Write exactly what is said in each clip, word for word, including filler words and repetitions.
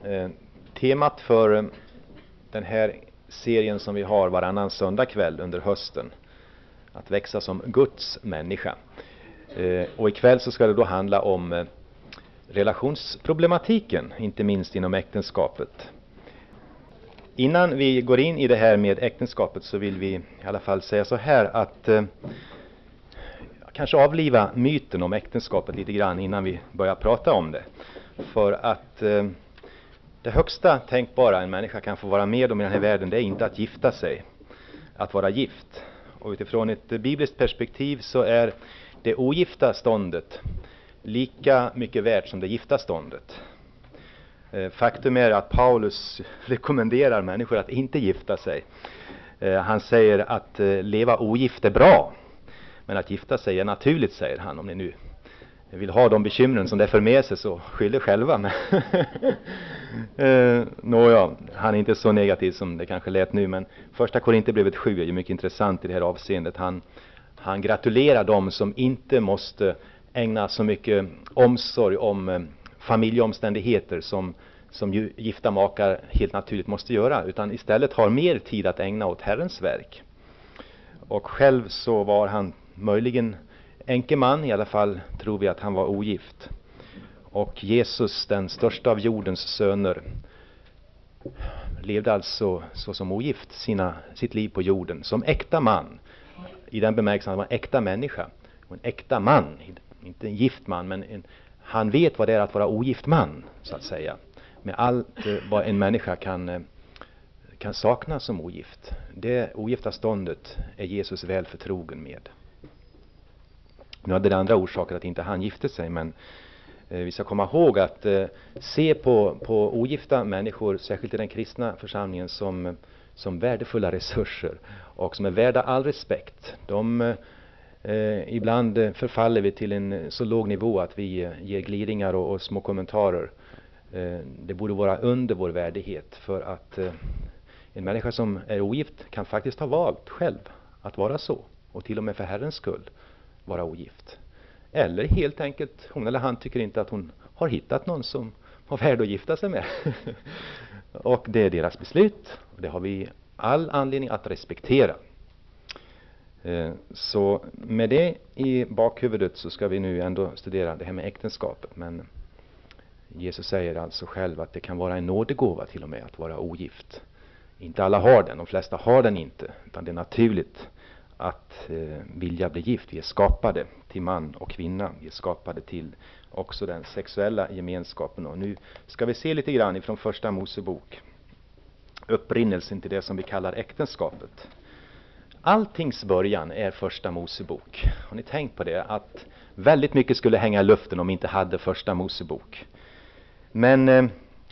Eh, temat för den här serien som vi har varannan söndagkväll under hösten, att växa som Guds människa. Eh, och ikväll så ska det då handla om eh, relationsproblematiken, inte minst inom äktenskapet. Innan vi går in i det här med äktenskapet så vill vi i alla fall säga så här att eh, kanske avliva myten om äktenskapet lite grann innan vi börjar prata om det. För att eh, det högsta tänkbara en människa kan få vara med om i den här världen, det är inte att gifta sig, att vara gift. Och utifrån ett bibliskt perspektiv så är det ogifta ståndet lika mycket värt som det gifta ståndet. Eh, faktum är att Paulus rekommenderar människor att inte gifta sig. Eh, han säger att eh, leva ogift är bra, men att gifta sig är naturligt, säger han. Om ni nu vill ha de bekymren som det för med sig så skyller själva. eh, Nåja, han är inte så negativ som det kanske lät nu, men första Korinthierbrevet sju är ju mycket intressant i det här avseendet. Han, han gratulerar dem som inte måste ägna så mycket omsorg om eh, familjeomständigheter som, som ju gifta makar helt naturligt måste göra, utan istället har mer tid att ägna åt Herrens verk. Och själv så var han möjligen enkeman, i alla fall tror vi att han var ogift. Och Jesus, den största av jordens söner, levde alltså så som ogift sina, sitt liv på jorden. Som äkta man, i den bemärkelsen att han var en äkta människa. En äkta man, inte en gift man, men en, han vet vad det är att vara ogift man, så att säga. Med allt eh, vad en människa kan, eh, kan sakna som ogift. Det ogifta ståndet är Jesus väl förtrogen med. Nu hade det andra orsaker att inte han gifte sig, men eh, vi ska komma ihåg att eh, se på, på ogifta människor, särskilt i den kristna församlingen, som, som värdefulla resurser och som är värda all respekt. De, eh, ibland eh, förfaller vi till en så låg nivå att vi eh, ger glidningar och, och små kommentarer. Eh, det borde vara under vår värdighet, för att eh, en människa som är ogift kan faktiskt ha valt själv att vara så, och till och med för Herrens skull vara ogift. Eller helt enkelt hon eller han tycker inte att hon har hittat någon som har värd att gifta sig med. Och det är deras beslut. Och det har vi all anledning att respektera. Eh, så med det i bakhuvudet så ska vi nu ändå studera det här med äktenskapet. Men Jesus säger alltså själv att det kan vara en nådegåva till och med att vara ogift. Inte alla har den, de flesta har den inte. Utan det är naturligt att eh, vilja bli gift. Vi är skapade till man och kvinna. Vi är skapade till också den sexuella gemenskapen. Och nu ska vi se lite grann ifrån första Mosebok. Upprinnelsen till det som vi kallar äktenskapet. Alltings början är första Mosebok. Har ni tänkt på det? Att väldigt mycket skulle hänga i luften om vi inte hade första Mosebok. Men eh,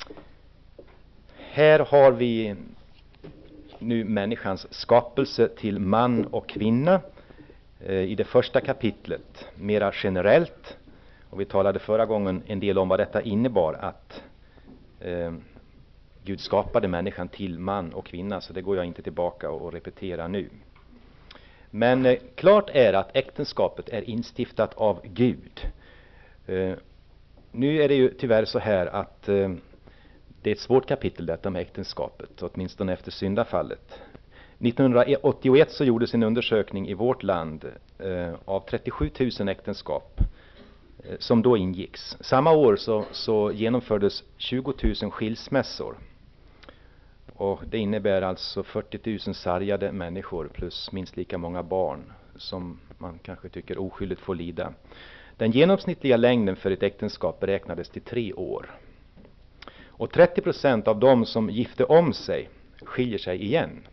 här har vi nu människans skapelse till man och kvinna eh, i det första kapitlet, mera generellt. Och vi talade förra gången en del om vad detta innebar, att eh, Gud skapade människan till man och kvinna, så det går jag inte tillbaka och, och repetera nu. Men eh, klart är att äktenskapet är instiftat av Gud. Eh, nu är det ju tyvärr så här att eh, det är ett svårt kapitel detta med äktenskapet, åtminstone efter syndafallet. nittonhundraåttioett så gjordes en undersökning i vårt land eh, av trettiosju tusen äktenskap eh, som då ingicks. Samma år så, så genomfördes tjugo tusen skilsmässor. Och det innebär alltså fyrtio tusen sargade människor plus minst lika många barn som man kanske tycker oskyldigt får lida. Den genomsnittliga längden för ett äktenskap beräknades till tre år. Och trettio procent av dem som gifte om sig skiljer sig igen.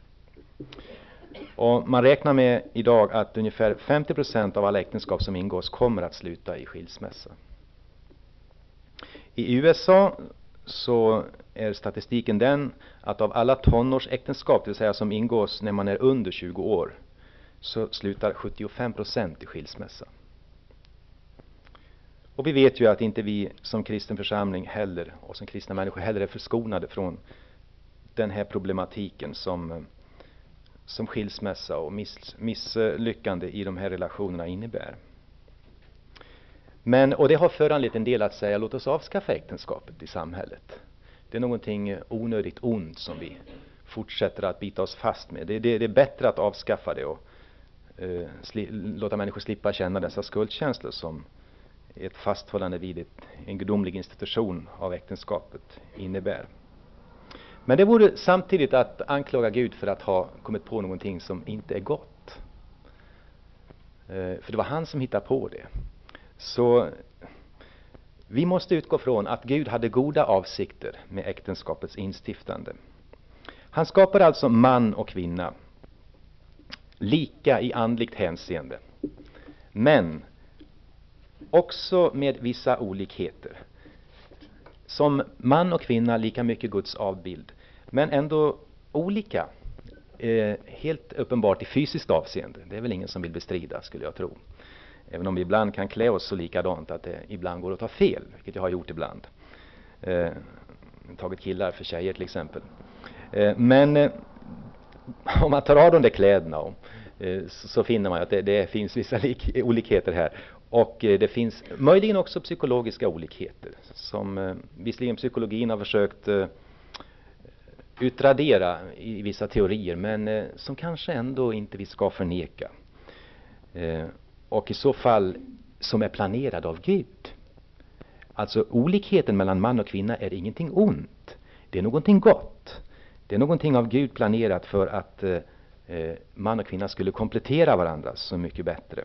Och man räknar med idag att ungefär femtio procent av alla äktenskap som ingås kommer att sluta i skilsmässa. I U S A så är statistiken den att av alla tonårsäktenskap, det vill säga som ingås när man är under tjugo år, så slutar sjuttiofem procent i skilsmässa. Och vi vet ju att inte vi som kristen församling heller, och som kristna människor heller, är förskonade från den här problematiken som, som skilsmässa och miss, misslyckande i de här relationerna innebär. Men, och det har föranlett en del att säga, låt oss avskaffa äktenskapet i samhället. Det är någonting onödigt ont som vi fortsätter att bita oss fast med. Det, det, det är bättre att avskaffa det och uh, sli, låta människor slippa känna dessa skuldkänslor som ett fasthållande vid ett, en gudomlig institution av äktenskapet innebär. Men det vore samtidigt att anklaga Gud för att ha kommit på någonting som inte är gott. Uh, för det var han som hittade på det. Så vi måste utgå från att Gud hade goda avsikter med äktenskapets instiftande. Han skapar alltså man och kvinna lika i andligt hänseende, men också med vissa olikheter. Som man och kvinna lika mycket Guds avbild, men ändå olika, eh, helt uppenbart i fysiskt avseende. Det är väl ingen som vill bestrida, skulle jag tro. Även om vi ibland kan klä oss så likadant att det ibland går att ta fel, vilket jag har gjort ibland. Eh, tagit killar för tjejer till exempel. Eh, men eh, om man tar av de där kläderna och, eh, så, så finner man att det, det finns vissa lik, olikheter här. Och eh, det finns möjligen också psykologiska olikheter. Som eh, visserligen psykologin har försökt eh, utradera i vissa teorier, men eh, som kanske ändå inte vi ska förneka. Eh, Och i så fall som är planerad av Gud. Alltså olikheten mellan man och kvinna är ingenting ont. Det är någonting gott. Det är någonting av Gud planerat för att eh, man och kvinna skulle komplettera varandra så mycket bättre.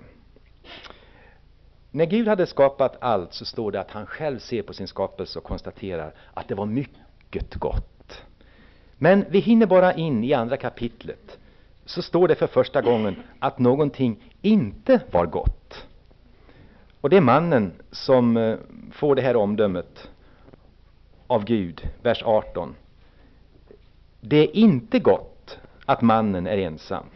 När Gud hade skapat allt så står det att han själv ser på sin skapelse och konstaterar att det var mycket gott. Men vi hinner bara in i andra kapitlet. Så står det för första gången att någonting inte var gott. Och det är mannen som eh, får det här omdömet av Gud, vers arton. Det är inte gott att mannen är ensam.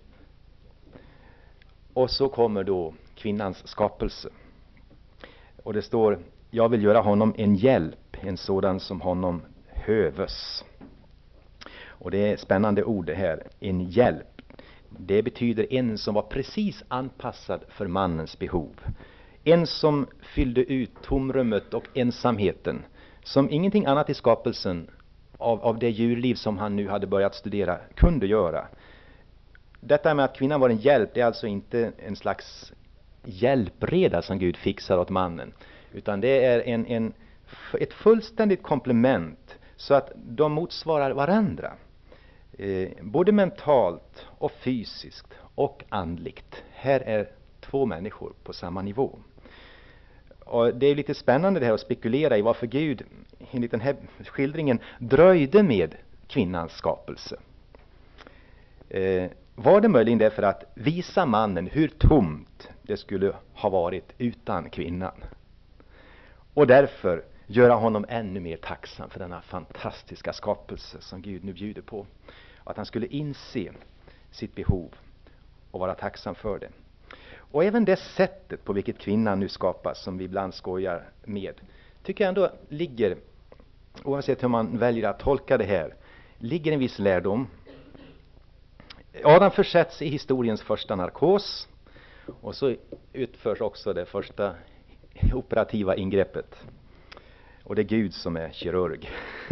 Och så kommer då kvinnans skapelse. Och det står, jag vill göra honom en hjälp, en sådan som honom höves. Och det är spännande ord det här, en hjälp. Det betyder en som var precis anpassad för mannens behov. En som fyllde ut tomrummet och ensamheten. Som ingenting annat i skapelsen av, av det djurliv som han nu hade börjat studera kunde göra. Detta med att kvinnan var en hjälp, det är alltså inte en slags hjälpreda som Gud fixar åt mannen. Utan det är en, en, ett fullständigt komplement så att de motsvarar varandra. Eh, både mentalt och fysiskt och andligt. Här är två människor på samma nivå. Och det är lite spännande det här att spekulera i varför Gud enligt den här skildringen dröjde med kvinnans skapelse. Eh, var det möjligen därför att visa mannen hur tomt det skulle ha varit utan kvinnan? Och därför göra honom ännu mer tacksam för denna fantastiska skapelse som Gud nu bjuder på. Att han skulle inse sitt behov och vara tacksam för det. Och även det sättet på vilket kvinnan nu skapas, som vi ibland skojar med, tycker jag ändå ligger, oavsett hur man väljer att tolka det här, ligger en viss lärdom. Adam försätts i historiens första narkos, och så utförs också det första operativa ingreppet. Och det är Gud som är kirurg.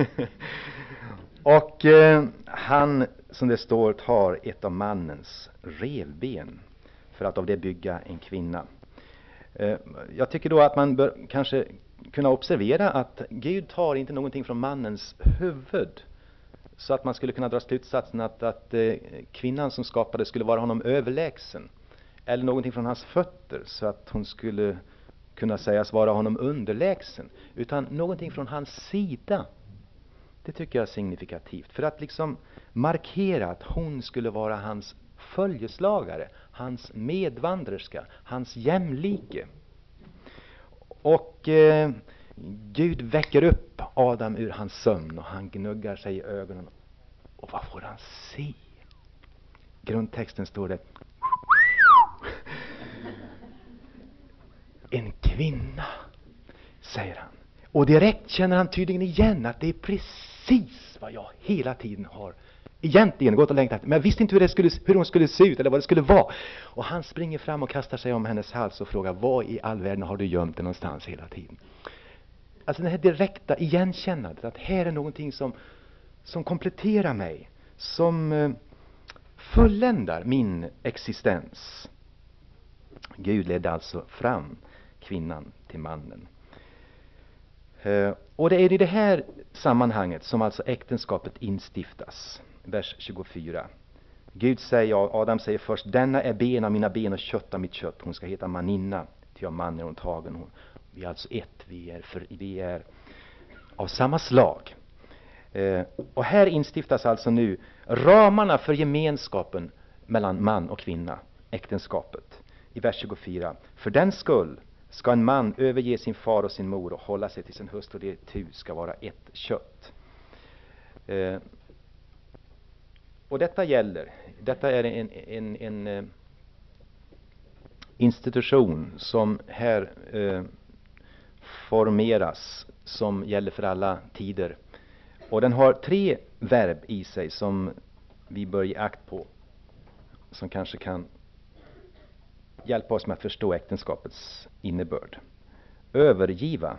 Och eh, han, som det står, tar ett av mannens revben för att av det bygga en kvinna. Eh, jag tycker då att man bör kanske kunna observera att Gud tar inte någonting från mannens huvud. Så att man skulle kunna dra slutsatsen att, att eh, kvinnan som skapade skulle vara honom överlägsen. Eller någonting från hans fötter så att hon skulle kunna sägas vara honom underlägsen. Utan någonting från hans sida. Det tycker jag är signifikativt. För att liksom markera att hon skulle vara hans följeslagare. Hans medvandrerska. Hans jämlike. Och eh, Gud väcker upp Adam ur hans sömn. Och han gnuggar sig i ögonen. Och vad får han se? Grundtexten står det: en kvinna, säger han. Och direkt känner han tydligen igen att det är precis vad jag hela tiden har egentligen gått och längtat. Men jag visste inte hur, det skulle, hur hon skulle se ut eller vad det skulle vara. Och han springer fram och kastar sig om hennes hals och frågar: vad i all världen har du gömt det någonstans hela tiden? alltså det här direkta igenkännandet, att här är någonting som, som kompletterar mig, som eh, fulländar min existens. Gud ledde alltså fram kvinnan till mannen. Eh, och det är i det här sammanhanget som alltså äktenskapet instiftas. Vers tjugofyra. Gud säger, Adam säger först, denna är ben av mina ben och kött av mitt kött. Hon ska heta Maninna, till av man är hon tagen. Hon, vi är alltså ett, vi är, för, vi är av samma slag. Eh, och här instiftas alltså nu ramarna för gemenskapen mellan man och kvinna, äktenskapet. I vers tjugofyra. För den skull ska en man överge sin far och sin mor och hålla sig till sin hustru, och det tu ska vara ett kött. Eh, och detta gäller, detta är en, en, en, en institution som här eh, formeras, som gäller för alla tider. Och den har tre verb i sig som vi bör ge akt på, som kanske kan hjälpa oss med att förstå äktenskapets innebörd. Övergiva,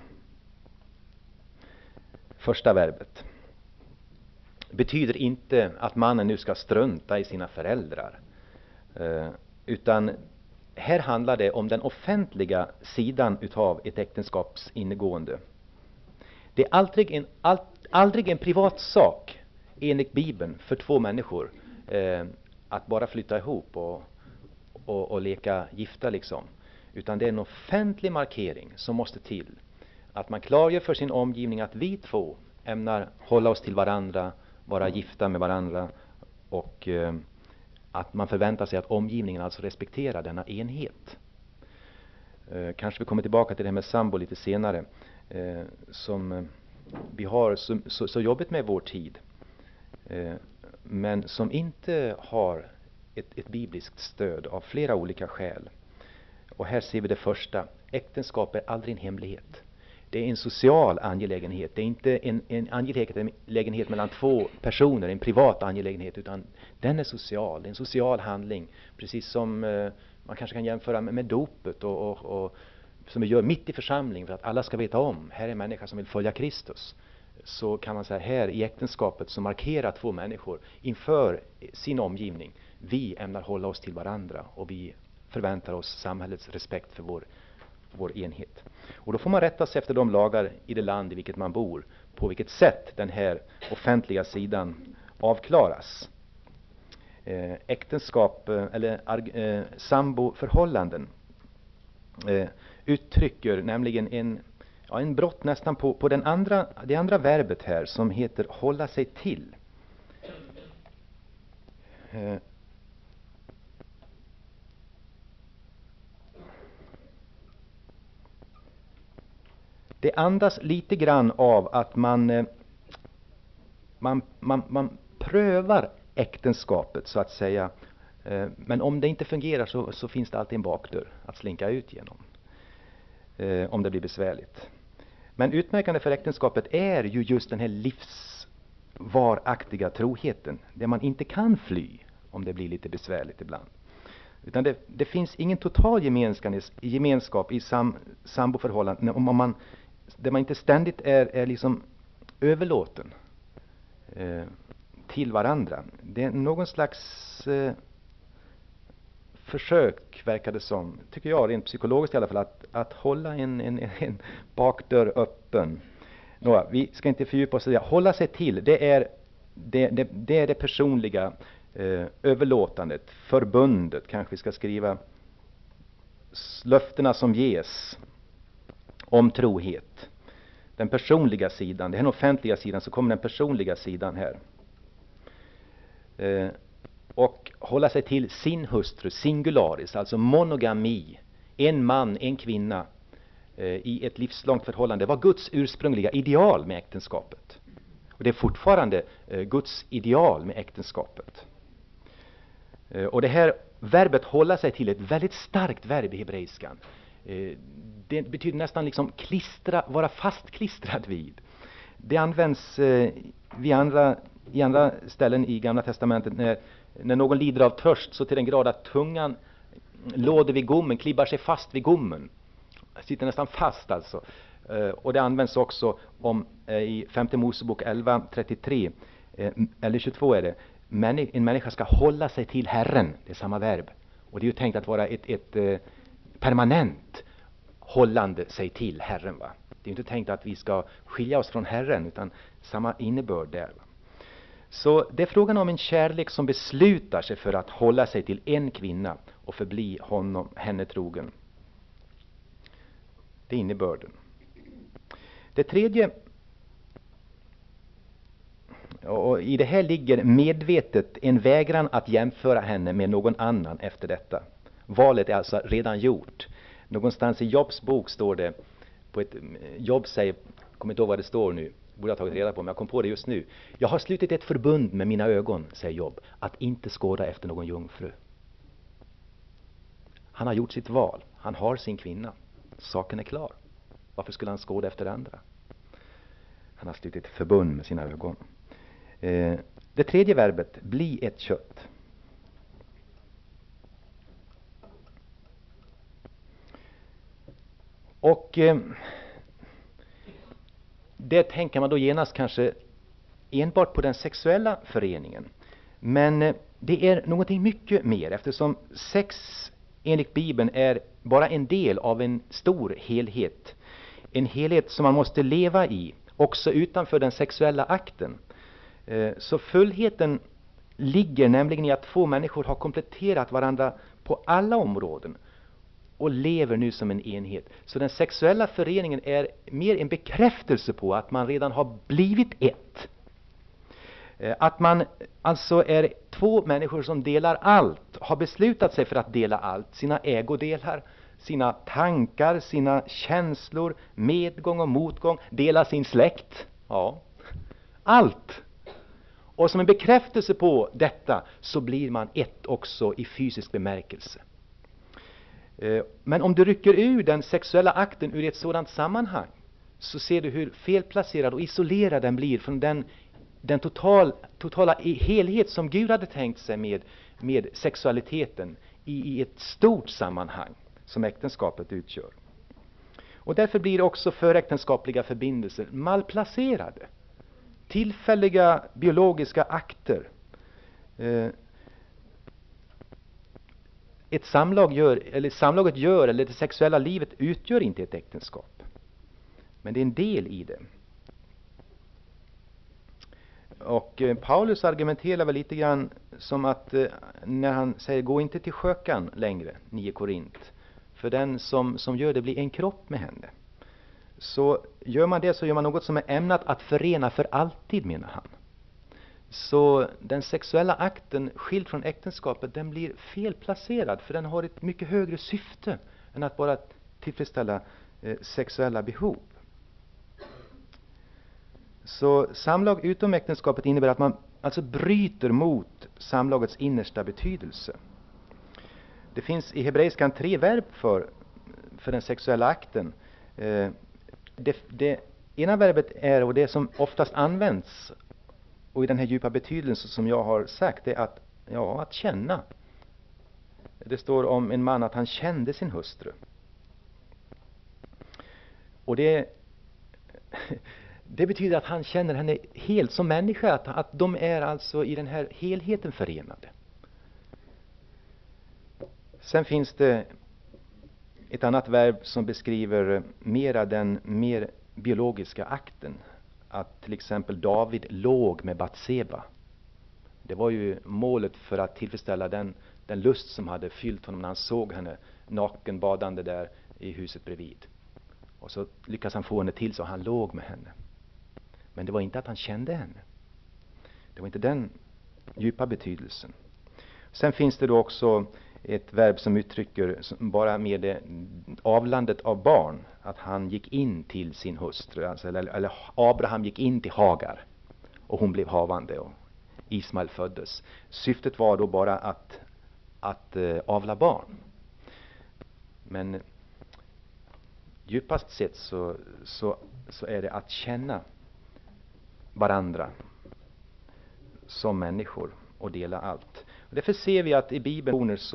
första verbet, betyder inte att mannen nu ska strunta i sina föräldrar, eh, utan här handlar det om den offentliga sidan utav ett äktenskaps innegående. Det är aldrig en, all, aldrig en privat sak enligt Bibeln för två människor eh, att bara flytta ihop och, och, och leka gifta liksom. Utan det är en offentlig markering som måste till. Att man klargör för sin omgivning att vi två ämnar hålla oss till varandra, vara gifta med varandra, och eh, att man förväntar sig att omgivningen alltså respekterar denna enhet. Eh, kanske vi kommer tillbaka till det här med sambo lite senare, eh, som eh, vi har så, så, så jobbigt med vår tid, eh, men som inte har ett, ett bibliskt stöd av flera olika skäl. Och här ser vi det första. Äktenskap är aldrig en hemlighet. Det är en social angelägenhet. Det är inte en, en angelägenhet mellan två personer, en privat angelägenhet, utan den är social. Det är en social handling. Precis som eh, man kanske kan jämföra med, med dopet och, och, och som vi gör mitt i församlingen för att alla ska veta om. Här är en människa som vill följa Kristus. Så kan man säga här i äktenskapet så markerar två människor inför sin omgivning. Vi ämnar hålla oss till varandra och vi förväntar oss samhällets respekt för vår, vår enhet. Och då får man rätta sig efter de lagar i det land i vilket man bor, på vilket sätt den här offentliga sidan avklaras. Eh, äktenskap eh, eller eh, samboförhållanden eh, uttrycker nämligen en, ja, en brott nästan på, på den andra, det andra verbet här som heter hålla sig till. Eh, Det andas lite grann av att man, man, man, man prövar äktenskapet så att säga. Men om det inte fungerar så, så finns det alltid en bakdörr att slinka ut genom. Om det blir besvärligt. Men utmärkande för äktenskapet är ju just den här livsvaraktiga troheten. Där man inte kan fly om det blir lite besvärligt ibland. Utan det, det finns ingen total gemenskap, gemenskap i sam, samboförhållanden om man, där man inte ständigt är, är liksom överlåten eh, till varandra. Det är någon slags eh, försök, verkar det som, tycker jag, rent psykologiskt i alla fall, att, att hålla en, en, en bakdörr öppen. Nå, vi ska inte fördjupa oss i det. Hålla sig till, det är det, det, det, är det personliga eh, överlåtandet, förbundet, kanske vi ska skriva, löftena som ges om trohet. Den personliga sidan, det är den offentliga sidan, så kommer den personliga sidan här. Eh, och hålla sig till sin hustru, singularis, alltså monogami. En man, en kvinna eh, i ett livslångt förhållande. Det var Guds ursprungliga ideal med äktenskapet. Och det är fortfarande eh, Guds ideal med äktenskapet. Eh, och det här verbet hålla sig till är ett väldigt starkt verb i hebreiskan. Eh, det betyder nästan liksom klistra, vara fastklistrad vid. Det används eh, vid andra, i andra ställen i Gamla testamentet när, när någon lider av törst, så till den grad att tungan låder vid gommen, klibbar sig fast vid gommen. Sitter nästan fast alltså. Eh, och det används också om eh, i femte Mosebok elva trettiotre eh, eller tjugotvå är det. Männi- en människa ska hålla sig till Herren. Det är samma verb. Och det är ju tänkt att vara ett, ett eh, permanent hållande sig till Herren. Va? Det är inte tänkt att vi ska skilja oss från Herren, utan samma innebörd där. Va? Så det är frågan om en kärlek som beslutar sig för att hålla sig till en kvinna och förbli honom, henne trogen. Det är innebörden. Det tredje, och i det här ligger medvetet en vägran att jämföra henne med någon annan efter detta. Valet är alltså redan gjort. Någonstans i Jobs bok står det, på ett Jobb säger, jag kommer inte ihåg vad det står nu, borde ha tagit reda på, men jag kom på det just nu. Jag har slutit ett förbund med mina ögon, säger Jobb, att inte skåda efter någon jungfru. Han har gjort sitt val. Han har sin kvinna. Saken är klar. Varför skulle han skåda efter andra? Han har slutit ett förbund med sina ögon. Eh, det tredje verbet, bli ett kött. Och eh, det tänker man då genast kanske enbart på den sexuella föreningen. Men eh, det är någonting mycket mer, eftersom sex enligt Bibeln är bara en del av en stor helhet. En helhet som man måste leva i, också utanför den sexuella akten. Eh, så fullheten ligger nämligen i att två människor har kompletterat varandra på alla områden och lever nu som en enhet. Så den sexuella föreningen är mer en bekräftelse på att man redan har blivit ett. Att man alltså är två människor som delar allt, har beslutat sig för att dela allt. Sina ägodelar, sina tankar, sina känslor, medgång och motgång, dela sin släkt. Ja, allt. Och som en bekräftelse på detta så blir man ett också i fysisk bemärkelse. Men om du rycker ur den sexuella akten ur ett sådant sammanhang, så ser du hur felplacerad och isolerad den blir från den, den total, totala helhet som Gud hade tänkt sig med, med sexualiteten i, i ett stort sammanhang som äktenskapet utgör. Och därför blir också föräktenskapliga förbindelser malplacerade. Tillfälliga biologiska akter. Eh, Ett samlag gör, eller samlaget gör, eller det sexuella livet utgör inte ett äktenskap. Men det är en del i det. Och eh, Paulus argumenterar väl lite grann som att eh, när han säger gå inte till skökan längre, nio Korint. För den som, som gör det blir en kropp med henne. Så gör man det så gör man något som är ämnat att förena för alltid, menar han. Så den sexuella akten skild från äktenskapet, den blir felplacerad, för den har ett mycket högre syfte än att bara tillfredsställa eh, sexuella behov. Så samlag utom äktenskapet innebär att man alltså bryter mot samlagets innersta betydelse. Det finns i hebreiskan tre verb för, för den sexuella akten. Eh, det, det ena verbet är, och det som oftast används och i den här djupa betydelsen som jag har sagt, är att, ja, att känna. Det står om en man att han kände sin hustru. Och det, det betyder att han känner henne helt som människa. Att, att de är alltså i den här helheten förenade. Sen finns det ett annat verb som beskriver mera den mer biologiska akten. Att till exempel David låg med Batseba. Det var ju målet för att tillfredsställa den, den lust som hade fyllt honom när han såg henne naken badande där i huset bredvid. Och så lyckas han få henne till så han låg med henne. Men det var inte att han kände henne. Det var inte den djupa betydelsen. Sen finns det då också ett verb som uttrycker bara med det avlandet av barn, att han gick in till sin hustru, alltså, eller, eller Abraham gick in till Hagar och hon blev havande och Ismael föddes. Syftet var då bara att, att uh, avla barn. Men djupast sett så, så, så är det att känna varandra som människor och dela allt. Och därför ser vi att i Bibeln så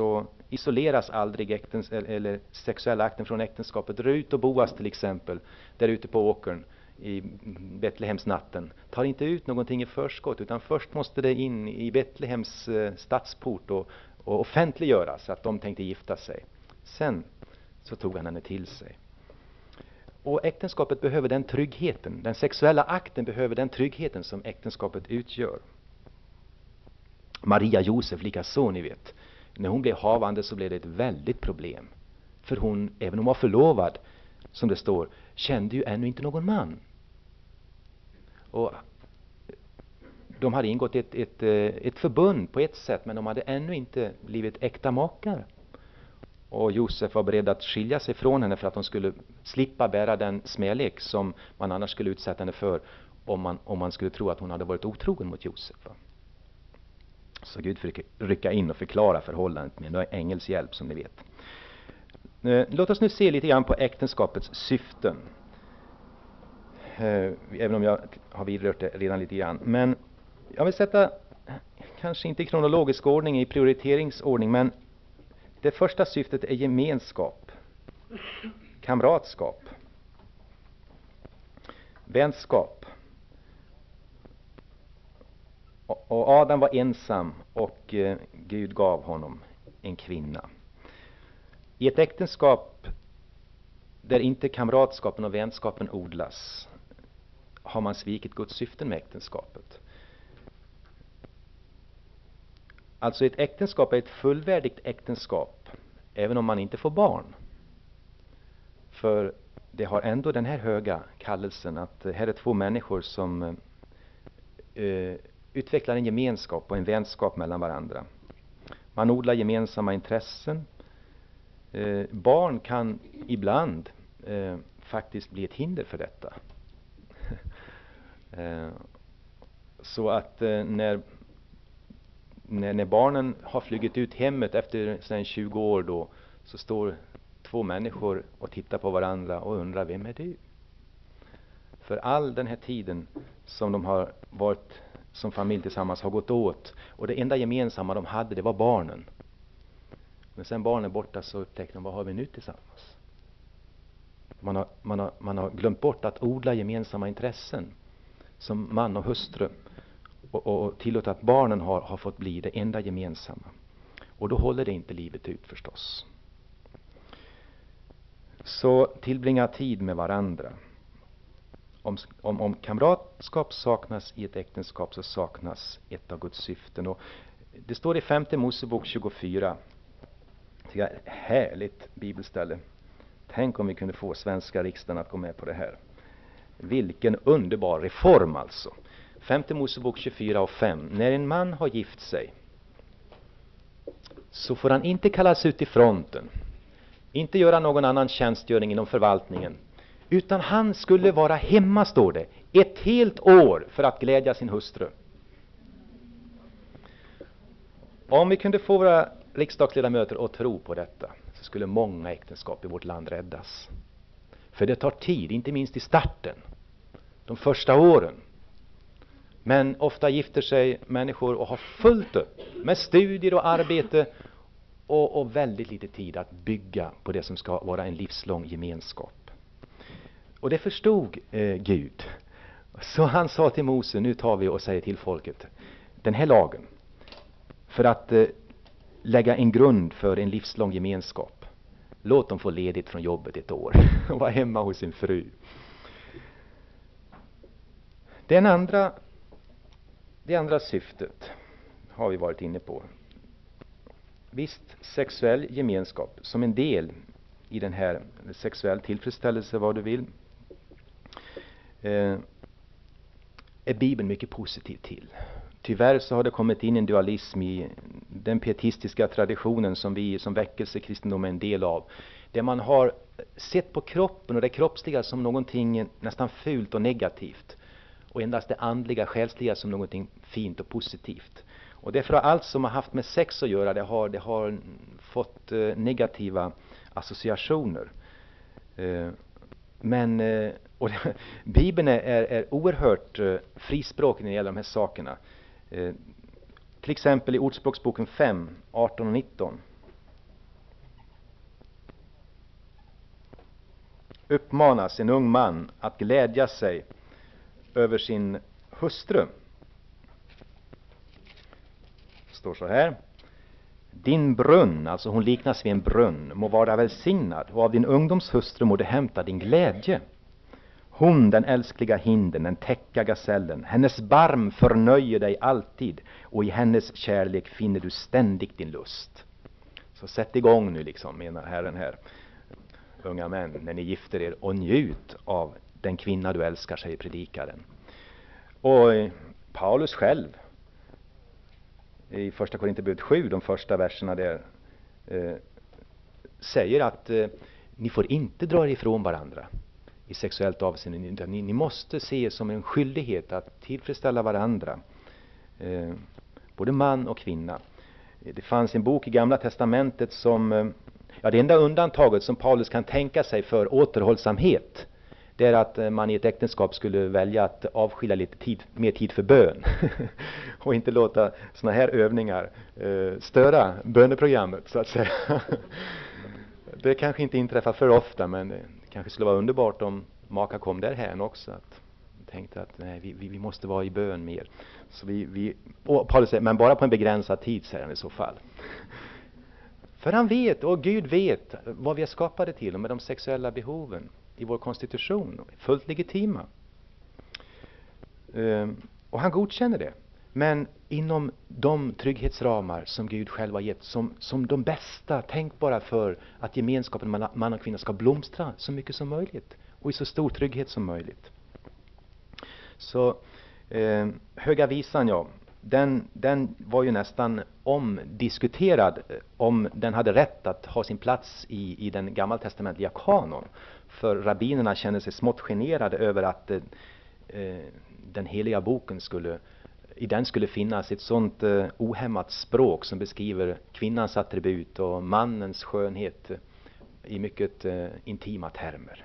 isoleras aldrig äktens, eller sexuella akten från äktenskapet. Rut och Boas till exempel, där ute på åkern i Betlehemsnatten, tar inte ut någonting i förskott, utan först måste det in i Betlehems eh, stadsport och, och offentliggöras att de tänkte gifta sig. Sen så tog han henne till sig. Och äktenskapet behöver den tryggheten. Den sexuella akten behöver den tryggheten som äktenskapet utgör. Maria Josef likaså, ni vet. När hon blev havande så blev det ett väldigt problem. För hon, även om hon var förlovad, som det står, kände ju ännu inte någon man. Och de hade ingått ett, ett, ett förbund på ett sätt, men de hade ännu inte blivit äkta makar. Och Josef var beredd att skilja sig från henne för att hon skulle slippa bära den smälek som man annars skulle utsätta henne för om man, om man skulle tro att hon hade varit otrogen mot Josef. Så Gud fick rycka in och förklara förhållandet med en ängels hjälp, som ni vet. Låt oss nu se lite grann på äktenskapets syften. Även om jag har vidrört det redan lite grann. Men jag vill sätta, kanske inte i kronologisk ordning, i prioriteringsordning, men det första syftet är gemenskap, kamratskap, vänskap. Och Adam var ensam och eh, Gud gav honom en kvinna. I ett äktenskap där inte kamratskapen och vänskapen odlas har man svikit Guds syften med äktenskapet. Alltså ett äktenskap är ett fullvärdigt äktenskap även om man inte får barn. För det har ändå den här höga kallelsen att här är två människor som eh, utvecklar en gemenskap och en vänskap mellan varandra. Man odlar gemensamma intressen. Eh, barn kan ibland eh, faktiskt bli ett hinder för detta. eh, så att eh, när, när när barnen har flugit ut hemmet efter sedan tjugo år då, så står två människor och tittar på varandra och undrar, vem är du? För all den här tiden som de har varit som familj tillsammans har gått åt, och det enda gemensamma de hade, det var barnen. Men sen barnen är borta så upptäckte de, vad har vi nu tillsammans? Man har, man har, man har glömt bort att odla gemensamma intressen som man och hustru, och, och, och tillåta att barnen har, har fått bli det enda gemensamma. Och då håller det inte livet ut förstås. Så tillbringa tid med varandra. Om, om, om kamratskap saknas i ett äktenskap så saknas ett av Guds syften. Och det står i femte Mosebok tjugofyra. Det är ett härligt bibelställe. Tänk om vi kunde få svenska riksdagen att gå med på det här. Vilken underbar reform alltså. Femte Mosebok tjugofyra och fem. När en man har gift sig så får han inte kallas ut i fronten. Inte göra någon annan tjänstgöring inom förvaltningen. Utan han skulle vara hemma, står det, ett helt år för att glädja sin hustru. Om vi kunde få våra riksdagsledamöter att tro på detta så skulle många äktenskap i vårt land räddas. För det tar tid, inte minst i starten, de första åren. Men ofta gifter sig människor och har fullt upp med studier och arbete och, och väldigt lite tid att bygga på det som ska vara en livslång gemenskap. Och det förstod eh, Gud. Så han sa till Mose, nu tar vi och säger till folket den här lagen. För att eh, lägga en grund för en livslång gemenskap. Låt dem få ledigt från jobbet ett år och vara hemma hos sin fru. Den andra, det andra syftet har vi varit inne på. Visst, sexuell gemenskap som en del i den här sexuell tillfredsställelse, vad du vill, eh, är Bibeln mycket positiv till. Tyvärr så har det kommit in en dualism i den pietistiska traditionen som vi som väckelsekristendom är en del av. Där man har sett på kroppen och det kroppsliga som någonting nästan fult och negativt. Och endast det andliga, själsliga som någonting fint och positivt. Och därför har allt som har haft med sex att göra, det har, det har fått eh, negativa associationer. Eh, men eh, och det, Bibeln är, är oerhört eh, frispråkig när det gäller de här sakerna. Eh, till exempel i Ordspråksboken fem, arton och nitton. uppmanas en ung man att glädja sig över sin hustru. Det står så här: din brunn, alltså hon liknas vid en brunn, må vara välsignad, och av din ungdomshustru må du hämta din glädje. Hon, den älskliga hinden, den täcka gasellen, hennes barm förnöjer dig alltid, och i hennes kärlek finner du ständigt din lust. Så sätt igång nu liksom, menar Herren här, unga män, när ni gifter er, och njut av den kvinna du älskar, säger predikaren. Och eh, Paulus själv i första Korinthierbrevet sju, de första verserna där, eh, säger att eh, ni får inte dra er ifrån varandra i sexuellt avseende. Ni, ni måste se som en skyldighet att tillfredsställa varandra, eh, både man och kvinna. Det fanns en bok i Gamla testamentet som, eh, ja, det enda undantaget som Paulus kan tänka sig för återhållsamhet, det är att eh, man i ett äktenskap skulle välja att avskilja lite tid, mer tid för bön och inte låta såna här övningar eh, störa böneprogrammet, så att säga. Det kanske inte inträffar för ofta, men det kanske skulle vara underbart om maka kom därhän också, att tänkte att nej, vi, vi måste vara i bön mer. Så vi, vi, och Paulus säger, men bara på en begränsad tid, säger han i så fall. För han vet, och Gud vet, vad vi är skapade till, och med de sexuella behoven i vår konstitution, fullt legitima. Um, och han godkänner det. Men inom de trygghetsramar som Gud själv har gett, som, som de bästa tänkbara för att gemenskapen mellan man och kvinna ska blomstra så mycket som möjligt, och i så stor trygghet som möjligt. Så eh, Höga visan, ja, den, den var ju nästan omdiskuterad om den hade rätt att ha sin plats i, i den gammaltestamentliga kanon. För rabbinerna kände sig smått generade över att eh, den heliga boken skulle, i den skulle finnas ett sånt eh, ohämmat språk som beskriver kvinnans attribut och mannens skönhet i mycket eh, intima termer.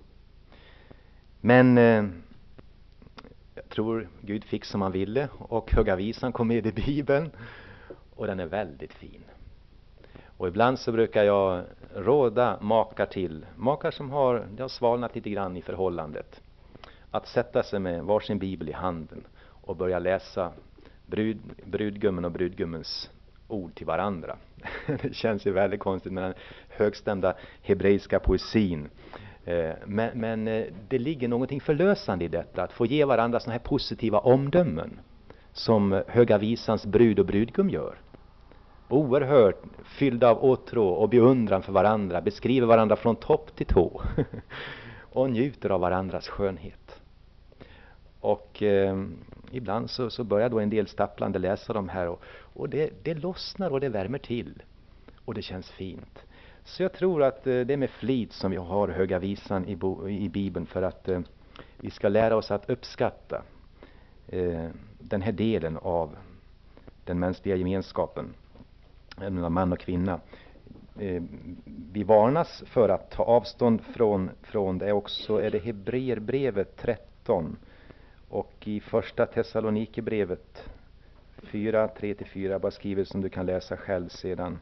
Men eh, jag tror Gud fick som han ville, och Höga visan kom med i Bibeln, och den är väldigt fin. Och ibland så brukar jag råda makar till, makar som har, det har svalnat lite grann i förhållandet, att sätta sig med varsin bibel i handen och börja läsa brud, brudgummen och brudgummens ord till varandra. Det känns ju väldigt konstigt med den högstämda hebreiska poesin. Men, men det ligger någonting förlösande i detta, att få ge varandra såna här positiva omdömen som Höga visans brud och brudgum gör. Oerhört fyllda av åtrå och beundran för varandra, beskriver varandra från topp till tå och njuter av varandras skönhet. Och eh, ibland så, så börjar då en del stapplande läsa de här, och, och det, det lossnar och det värmer till, och det känns fint. Så jag tror att eh, det är med flit som vi har Höga visan i, bo, i Bibeln, för att eh, vi ska lära oss att uppskatta eh, den här delen av den mänskliga gemenskapen mellan man och kvinna. Eh, vi varnas för att ta avstånd från, från det också. Är det Hebreerbrevet tretton och i första Thessalonikerbrevet fyra, tre till fyra, bara skriver som du kan läsa själv sedan.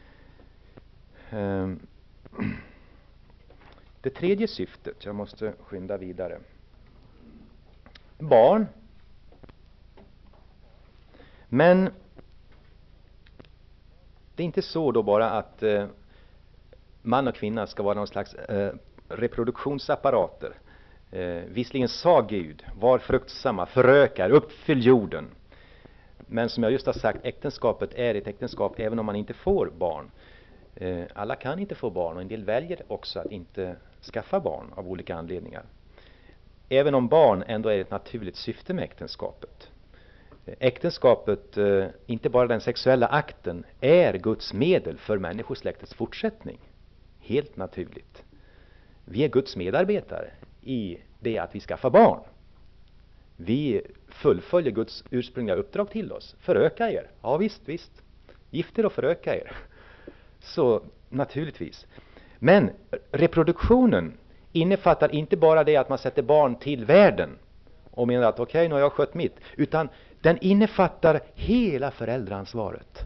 Eh, det tredje syftet, jag måste skynda vidare. Barn. Men det är inte så då bara att eh, man och kvinna ska vara någon slags eh, reproduktionsapparater. Eh, visserligen sa Gud, var fruktsamma, förökar, uppfyll jorden. Men som jag just har sagt, äktenskapet är ett äktenskap även om man inte får barn. Eh, alla kan inte få barn, och en del väljer också att inte skaffa barn av olika anledningar. Även om barn ändå är ett naturligt syfte med äktenskapet. Äktenskapet, inte bara den sexuella akten, är Guds medel för människosläktets fortsättning. Helt naturligt. Vi är Guds medarbetare i det att vi skaffar barn. Vi fullföljer Guds ursprungliga uppdrag till oss. Föröka er. Ja visst, visst. Gift er och föröka er. Så naturligtvis. Men reproduktionen innefattar inte bara det att man sätter barn till världen och menar att okej, okay, nu har jag skött mitt, utan den innefattar hela föräldraansvaret.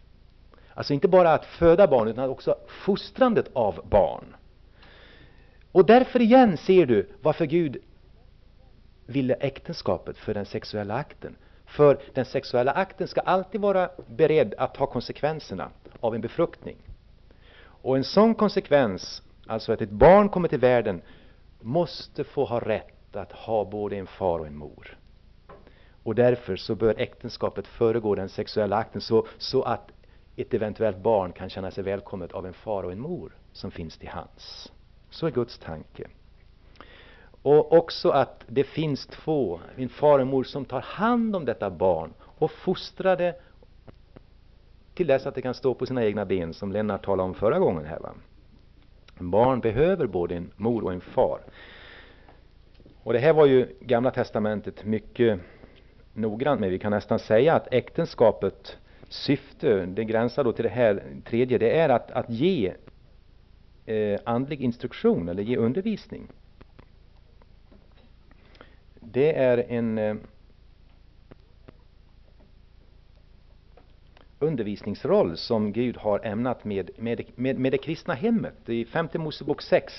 Alltså inte bara att föda barn, utan också fostrandet av barn. Och därför igen ser du varför Gud ville äktenskapet för den sexuella akten. För den sexuella akten ska alltid vara beredd att ta konsekvenserna av en befruktning. Och en sån konsekvens, alltså att ett barn kommer till världen, måste få ha rätt att ha både en far och en mor. Och därför så bör äktenskapet föregå den sexuella akten så, så att ett eventuellt barn kan känna sig välkommet av en far och en mor som finns till hands. Så är Guds tanke. Och också att det finns två, en far och en mor, som tar hand om detta barn och fostrar det till dess att det kan stå på sina egna ben, som Lennart talade om förra gången här, va? En barn behöver både en mor och en far. Och det här var ju Gamla testamentet mycket noggrant med. Vi kan nästan säga att äktenskapet syfte, det gränsar då till det här tredje, det är att, att ge eh, andlig instruktion eller ge undervisning. Det är en eh, undervisningsroll som Gud har ämnat med, med, med, med det kristna hemmet. I femte Mosebok sex.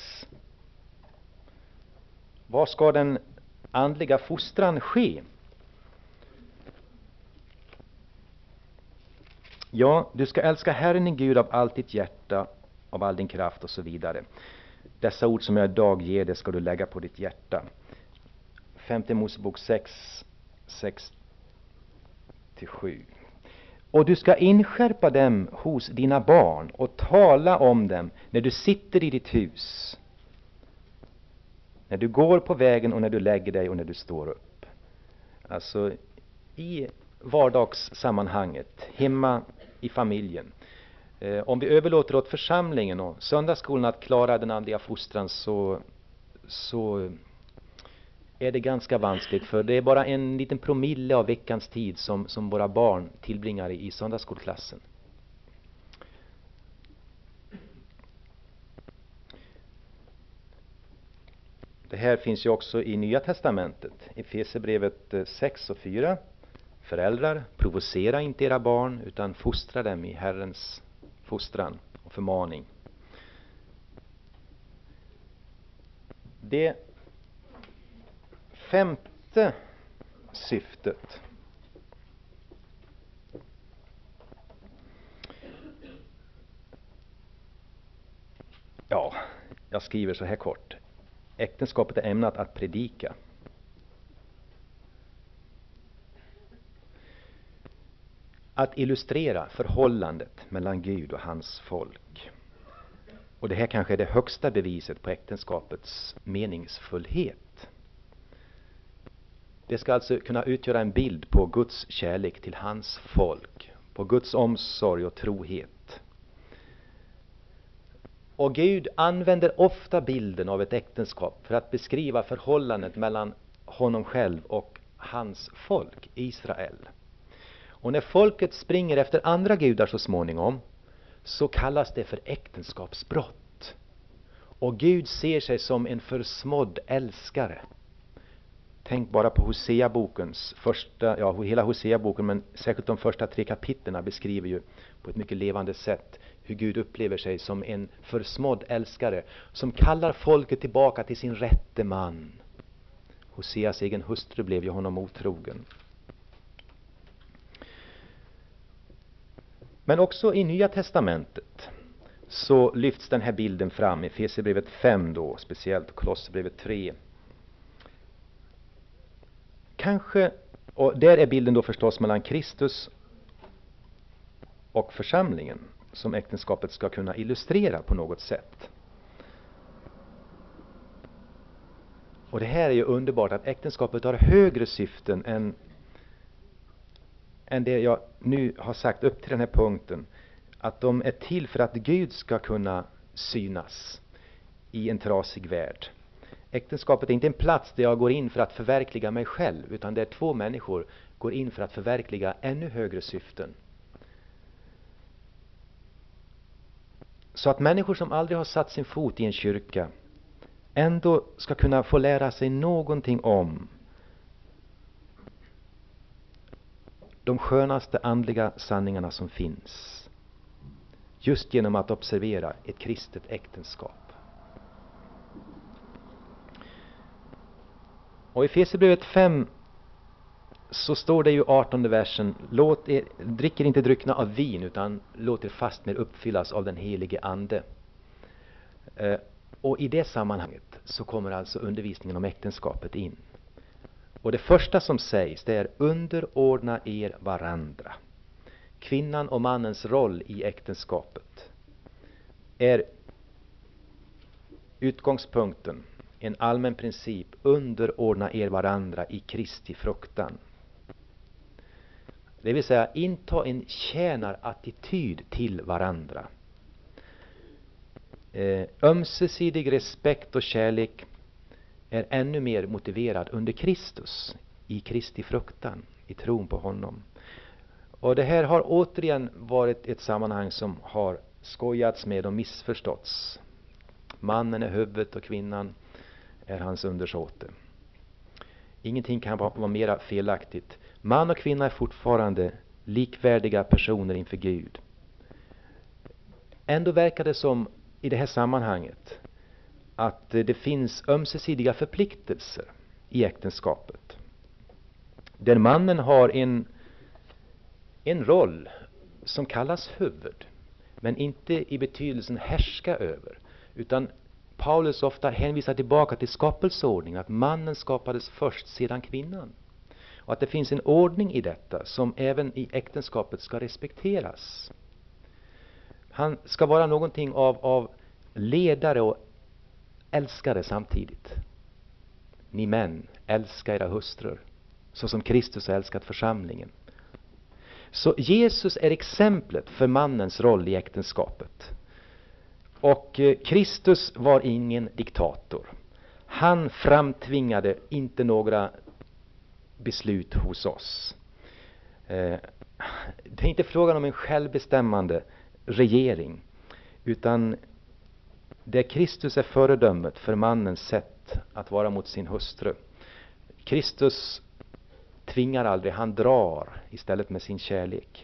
Var ska den andliga fostran ske? Ja, du ska älska Herren din Gud av allt ditt hjärta, av all din kraft och så vidare. Dessa ord som jag idag ger, det ska du lägga på ditt hjärta. Femte Mosebok sex, sex till sju. Och du ska inskärpa dem hos dina barn och tala om dem när du sitter i ditt hus, när du går på vägen och när du lägger dig och när du står upp. Alltså i vardagssammanhanget, hemma i familjen. Eh, om vi överlåter åt församlingen och söndagsskolan att klara den andliga fostran, så, så är det ganska vanskligt, för det är bara en liten promille av veckans tid som, som våra barn tillbringar i, i söndagsskolklassen. Det här finns ju också i Nya testamentet. I Efesierbrevet sex och fyra. Föräldrar, provocera inte era barn utan fostra dem i Herrens fostran och förmaning. Det femte syftet. Ja, jag skriver så här kort. Äktenskapet är ämnat att predika. Att illustrera förhållandet mellan Gud och hans folk. Och det här kanske är det högsta beviset på äktenskapets meningsfullhet. Det ska alltså kunna utgöra en bild på Guds kärlek till hans folk. På Guds omsorg och trohet. Och Gud använder ofta bilden av ett äktenskap för att beskriva förhållandet mellan honom själv och hans folk, Israel. Och när folket springer efter andra gudar så småningom, så kallas det för äktenskapsbrott. Och Gud ser sig som en försmådd älskare. Tänk bara på Hosea-bokens första, ja hela Hosea-boken, men särskilt de första tre kapitlerna beskriver ju på ett mycket levande sätt hur Gud upplever sig som en försmådd älskare som kallar folket tillbaka till sin rätte man. Hoseas egen hustru blev ju honom otrogen. Men också i Nya testamentet så lyfts den här bilden fram i Efesierbrevet fem då, speciellt Kolosserbrevet tre. Kanske, och där är bilden då förstås mellan Kristus och församlingen som äktenskapet ska kunna illustrera på något sätt. Och det här är ju underbart, att äktenskapet har högre syften än än det jag nu har sagt upp till den här punkten. Att de är till för att Gud ska kunna synas i en trasig värld. Äktenskapet är inte en plats där jag går in för att förverkliga mig själv, utan där två människor går in för att förverkliga ännu högre syften. Så att människor som aldrig har satt sin fot i en kyrka ändå ska kunna få lära sig någonting om de skönaste andliga sanningarna som finns. Just genom att observera ett kristet äktenskap. Och i Efesierbrevet fem så står det ju artonde versen: låt er, dricker inte dryckna av vin, utan låt er fastmer uppfyllas av den helige ande. Eh, och i det sammanhanget så kommer alltså undervisningen om äktenskapet in. Och det första som sägs, det är: underordna er varandra. Kvinnan och mannens roll i äktenskapet är utgångspunkten, en allmän princip: underordna er varandra i Kristi fruktan. Det vill säga, inta en tjänarattityd till varandra. Eh, ömsesidig respekt och kärlek är ännu mer motiverad under Kristus, i Kristi fruktan, i tron på honom. Och det här har återigen varit ett sammanhang som har skojats med och missförståtts. Mannen är huvudet och kvinnan är hans undersåte. Ingenting kan vara mera felaktigt. Man och kvinna är fortfarande likvärdiga personer inför Gud. Ändå verkar det som i det här sammanhanget att det finns ömsesidiga förpliktelser i äktenskapet. Där mannen har en, en roll som kallas huvud, men inte i betydelsen härska över, utan Paulus ofta hänvisar tillbaka till skapelseordningen, att mannen skapades först, sedan kvinnan. Och att det finns en ordning i detta som även i äktenskapet ska respekteras. Han ska vara någonting av, av ledare och älskare samtidigt. Ni män, älska era hustrur, så som Kristus har älskat församlingen. Så Jesus är exemplet för mannens roll i äktenskapet. Och Kristus var ingen diktator. Han framtvingade inte några beslut hos oss. Eh, det är inte frågan om en självbestämmande regering, utan där Kristus är föredömet för mannens sätt att vara mot sin hustru. Kristus tvingar aldrig, han drar istället med sin kärlek.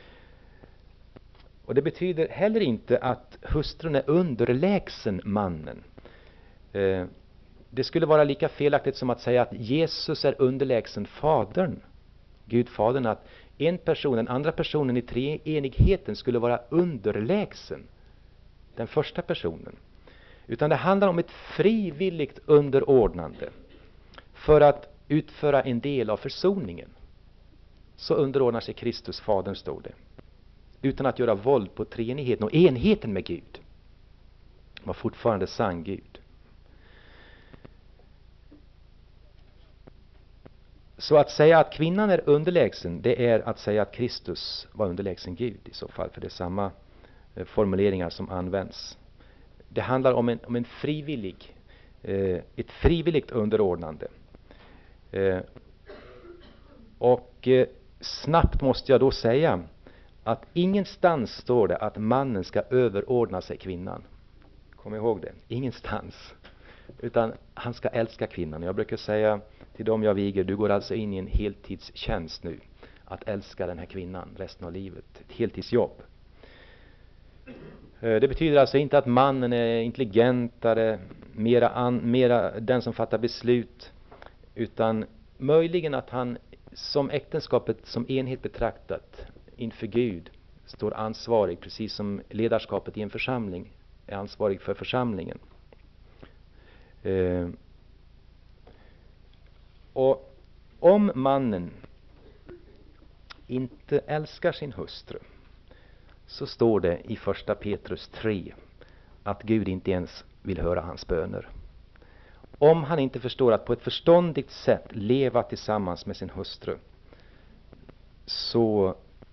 Och det betyder heller inte att hustrun är underlägsen mannen. Eh, det skulle vara lika felaktigt som att säga att Jesus är underlägsen fadern, Gud fadern, att en person, den andra personen i treenigheten skulle vara underlägsen den första personen. Utan det handlar om ett frivilligt underordnande för att utföra en del av försoningen. Så underordnar sig Kristus fadern, står det, utan att göra våld på treenigheten och enheten med Gud. Var fortfarande sann Gud. Så att säga att kvinnan är underlägsen, det är att säga att Kristus var underlägsen Gud i så fall, för det är samma formuleringar som används. Det handlar om en, om en frivillig, eh, ett frivilligt underordnande. Eh, och eh, snabbt måste jag då säga att ingenstans står det att mannen ska överordna sig kvinnan. Kom ihåg det, ingenstans. Utan han ska älska kvinnan. Jag brukar säga till dem jag viger: du går alltså in i en heltidstjänst nu, att älska den här kvinnan resten av livet. Ett heltidsjobb. Det betyder alltså inte att mannen är intelligentare, mera, an, mera den som fattar beslut, utan möjligen att han som äktenskapet som enhet betraktat inför Gud står ansvarig, precis som ledarskapet i en församling är ansvarig för församlingen. Eh, och om mannen inte älskar sin hustru, så står det i första Petrus tre att Gud inte ens vill höra hans böner. Om han inte förstår att på ett förståndigt sätt leva tillsammans med sin hustru, så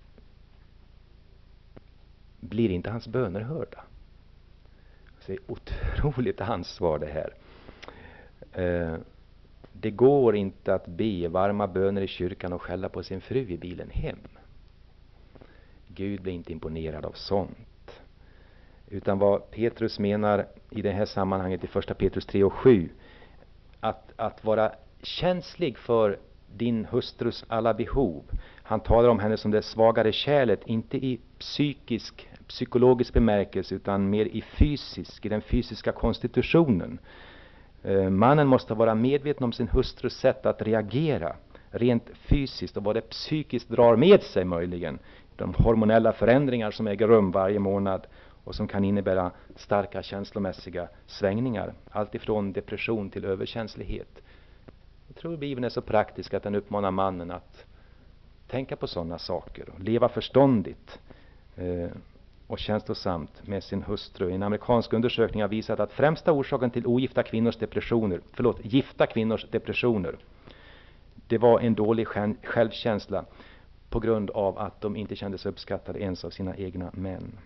blir inte hans böner hörda. Det är otroligt ansvar det här. Eh, det går inte att be varma böner i kyrkan och skälla på sin fru i bilen hem. Gud blir inte imponerad av sånt. Utan vad Petrus menar i det här sammanhanget i första Petrus tre och sju, att, att vara känslig för din hustrus alla behov. Han talar om henne som det svagare kärlet, inte i psykisk, psykologisk bemärkelse, utan mer i fysisk, i den fysiska konstitutionen. Eh, mannen måste vara medveten om sin hustrus sätt att reagera rent fysiskt och vad det psykiskt drar med sig möjligen. De hormonella förändringar som äger rum varje månad och som kan innebära starka känslomässiga svängningar. Allt ifrån depression till överkänslighet. Jag tror Bibeln är så praktisk att den uppmanar mannen att tänka på sådana saker och leva förståndigt eh, och känslosamt med sin hustru. En amerikansk undersökning har visat att främsta orsaken till ogifta kvinnors depressioner, förlåt, gifta kvinnors depressioner, det var en dålig självkänsla på grund av att de inte kände sig uppskattade ens av sina egna män.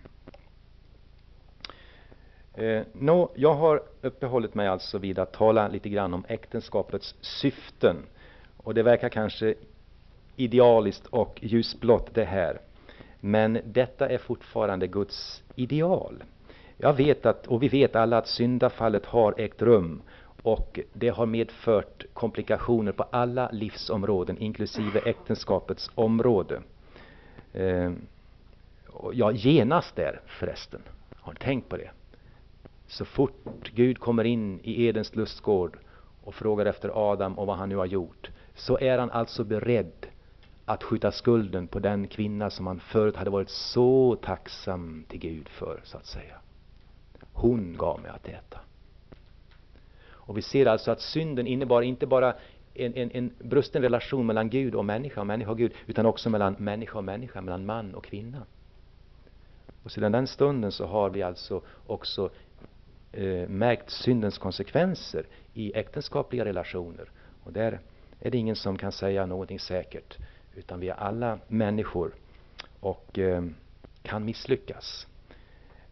Eh, no, jag har uppehållit mig alltså vid att tala lite grann om äktenskapets syften. Och det verkar kanske idealiskt och ljusblått det här. Men detta är fortfarande Guds ideal. Jag vet att, och vi vet alla att syndafallet har ägt rum. Och det har medfört komplikationer på alla livsområden, inklusive äktenskapets område. Eh, och ja, genast där förresten. Har ni tänkt på det? Så fort Gud kommer in i Edens lustgård och frågar efter Adam och vad han nu har gjort, så är han alltså beredd att skjuta skulden på den kvinna som han förut hade varit så tacksam till Gud för, så att säga. Hon gav mig att äta. Och vi ser alltså att synden innebar inte bara en, en, en brusten relation mellan Gud och människa, och människa och Gud, utan också mellan människa och människa, mellan man och kvinna. Och sedan den stunden så har vi alltså också eh, märkt syndens konsekvenser i äktenskapliga relationer. Och där är det ingen som kan säga någonting säkert, utan vi är alla människor och eh, kan misslyckas.